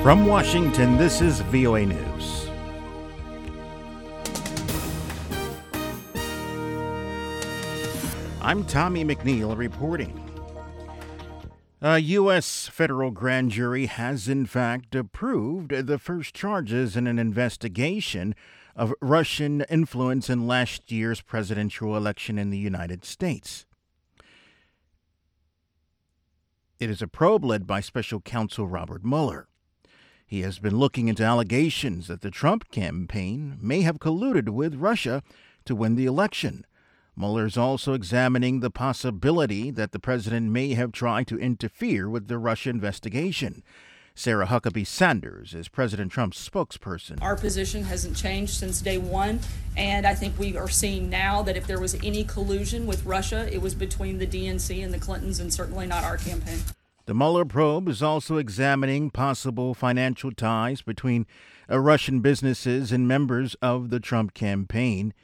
From Washington, this is VOA News. I'm Tommy McNeil reporting. A U.S. federal grand jury has in fact approved the first charges in an investigation of Russian influence in last year's presidential election in the United States. It is a probe led by special counsel Robert Mueller. He has been looking into allegations that the Trump campaign may have colluded with Russia to win the election. Mueller is also examining the possibility that the president may have tried to interfere with the Russia investigation. Sarah Huckabee Sanders is President Trump's spokesperson. Our position hasn't changed since day one, and I think we are seeing now that if there was any collusion with Russia, it was between the DNC and the Clintons, and certainly not our campaign. The Mueller probe is also examining possible financial ties between Russian businesses and members of the Trump campaign.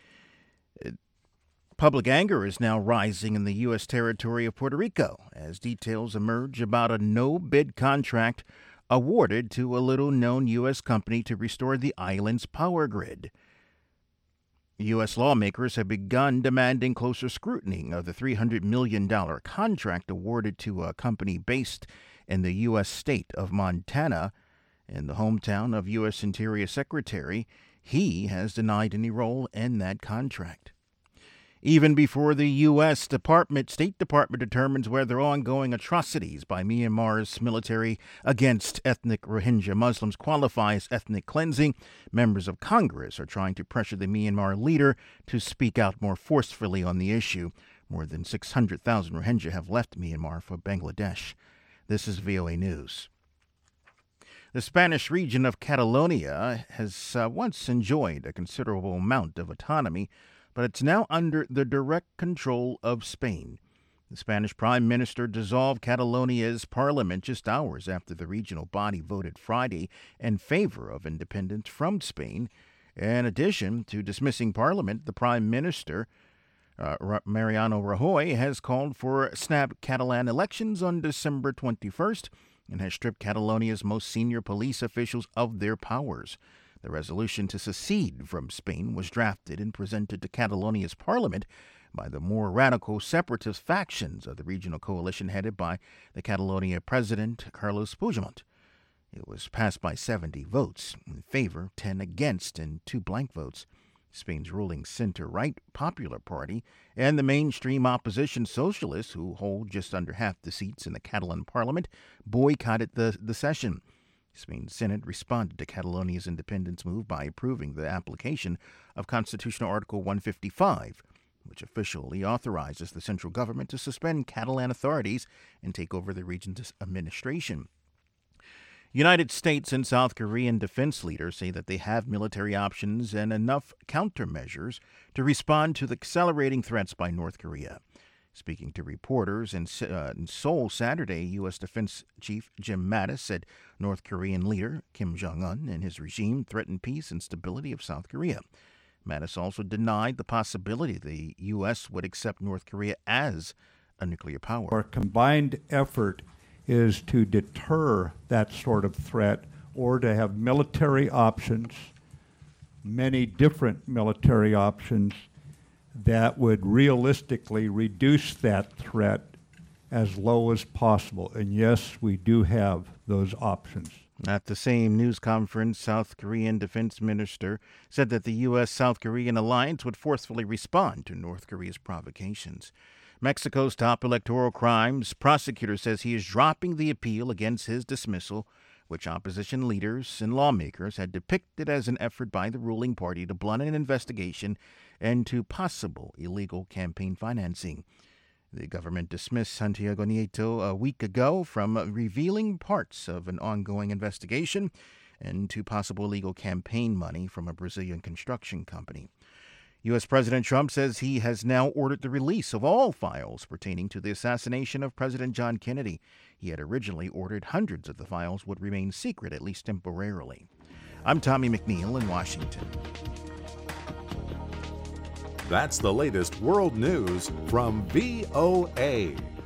Public anger is now rising in the U.S. territory of Puerto Rico as details emerge about a no-bid contract awarded to a little-known U.S. company to restore the island's power grid. U.S. lawmakers have begun demanding closer scrutiny of the $300 million contract awarded to a company based in the U.S. state of Montana. In the hometown of U.S. Interior Secretary, he has denied any role in that contract. Even before the U.S. State Department determines whether ongoing atrocities by Myanmar's military against ethnic Rohingya Muslims qualify as ethnic cleansing, members of Congress are trying to pressure the Myanmar leader to speak out more forcefully on the issue. More than 600,000 Rohingya have left Myanmar for Bangladesh. This is VOA News. The Spanish region of Catalonia has once enjoyed a considerable amount of autonomy, but it's now under the direct control of Spain. The Spanish Prime Minister dissolved Catalonia's parliament just hours after the regional body voted Friday in favor of independence from Spain. In addition to dismissing parliament, the Prime Minister, Mariano Rajoy, has called for snap Catalan elections on December 21st and has stripped Catalonia's most senior police officials of their powers. The resolution to secede from Spain was drafted and presented to Catalonia's parliament by the more radical separatist factions of the regional coalition headed by the Catalonia president, Carles Puigdemont. It was passed by 70 votes in favor, 10 against, and 2 blank votes. Spain's ruling center-right Popular Party and the mainstream opposition Socialists, who hold just under half the seats in the Catalan parliament, boycotted the session. Spain's Senate responded to Catalonia's independence move by approving the application of Constitutional Article 155, which officially authorizes the central government to suspend Catalan authorities and take over the region's administration. United States and South Korean defense leaders say that they have military options and enough countermeasures to respond to the accelerating threats by North Korea. Speaking to reporters in Seoul Saturday, U.S. Defense Chief Jim Mattis said North Korean leader Kim Jong-un and his regime threaten peace and stability of South Korea. Mattis also denied the possibility the U.S. would accept North Korea as a nuclear power. Our combined effort is to deter that sort of threat or to have military options, many different military options, that would realistically reduce that threat as low as possible. And yes, we do have those options. At the same news conference, South Korean Defense Minister said that the U.S.-South Korean alliance would forcefully respond to North Korea's provocations. Mexico's top electoral crimes prosecutor says he is dropping the appeal against his dismissal, which opposition leaders and lawmakers had depicted as an effort by the ruling party to blunt an investigation into possible illegal campaign financing. The government dismissed Santiago Nieto a week ago from revealing parts of an ongoing investigation into possible illegal campaign money from a Brazilian construction company. U.S. President Trump says he has now ordered the release of all files pertaining to the assassination of President John Kennedy. He had originally ordered hundreds of the files would remain secret, at least temporarily. I'm Tommy McNeil in Washington. That's the latest world news from VOA.